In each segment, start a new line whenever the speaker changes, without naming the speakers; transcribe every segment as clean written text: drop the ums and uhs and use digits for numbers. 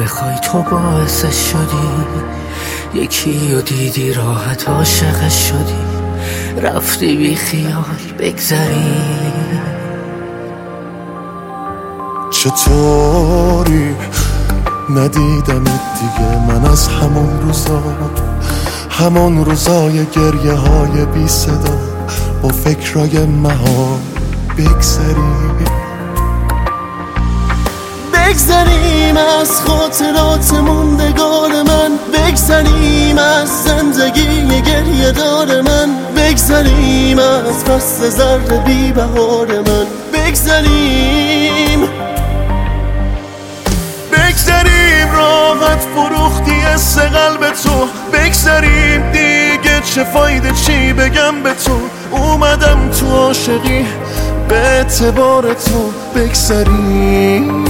بخوای تو باعثش شدی، یکی رو دیدی راحت عاشقش شدی، رفتی بی خیال بگذری.
چطوری ندیدمت دیگه من از همون روزای گریه های بی صدا با فکرای مها بگذریم از خاطرات موندگار من، بگذریم از زندگی گریه دار من، بگذریم از فصل زرد بی بهار من، بگذریم راحت فروختی حس قلب تو، بگذریم دیگه چه فایده چی بگم به تو، اومدم تو عاشقی به اعتبار تو، بگذریم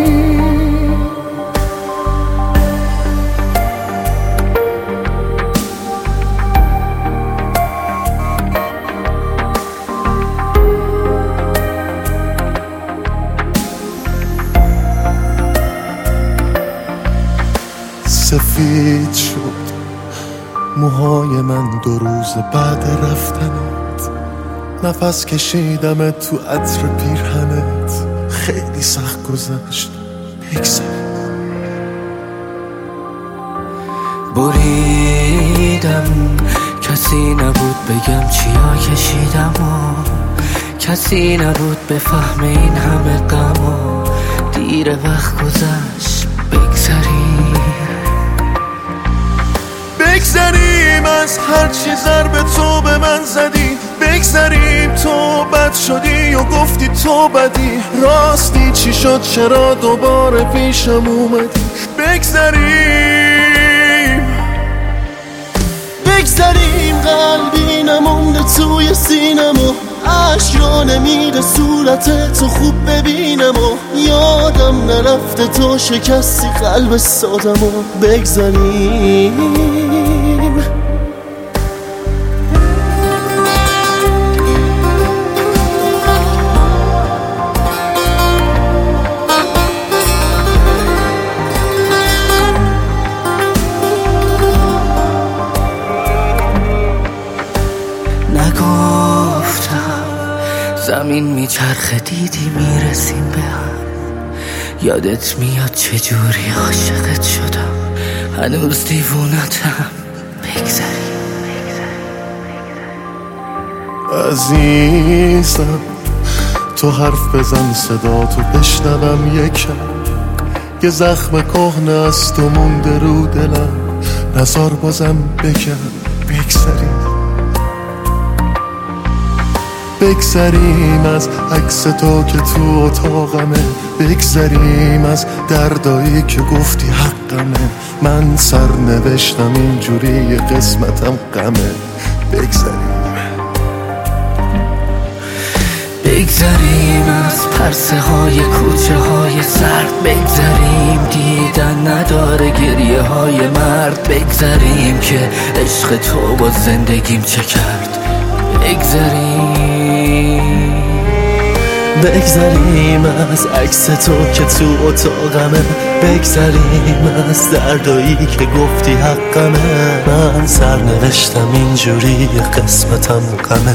سفید شد موهای من 2 روز بعد رفتنت، نفس کشیدم تو عطر پیرهنت، خیلی سخت گذشت
بریدم کسی نبود بگم چیا کشیدم و کسی نبود بفهم این همه غم و دیر وقت گذشت.
بگذریم از هر چی ضرب تو به من زدی، بگذریم تو بد شدی و گفتی تو بدی، راستی چی شد چرا دوباره پیشم اومدی، بگذریم قلبی نمونده توی سینم و اشیا نمیره صورت تو خوب ببینم و یادم نرفته تو شکستی قلب سادم و بگذریم
زمین میچرخه دیدی میرسیم به هم، یادت میاد چجوری عاشقت شدم، هنوز دیوونتم، بگذریم
عزیزم تو حرف بزن صدا تو بشنوم یکم، یه زخم کهنه است و مونده رو دلم، نزار بازم بگم بگذریم از عکس تو که تو اتاقمه، بگذریم از دردایی که گفتی حقمه، من سر نوشتم اینجوری قسمتم غمه،
بگذریم از پرسه های کوچه های سرد، بگذریم دیدن نداره گریه های مرد، بگذریم که عشق تو با زندگیم چه کرد،
بگذریم از عکس تو که تو اتاقمه، بگذریم از دردایی که گفتی حقمه، من سر نوشتم اینجوری قسمتم غمه،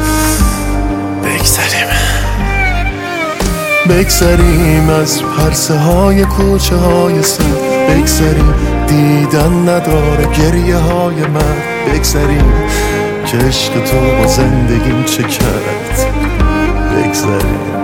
بگذریم از پرسه های کوچه های سر، بگذریم دیدن نداره گریه های من، بگذریم که عشق تو با زندگیم چه کرد، بگذریم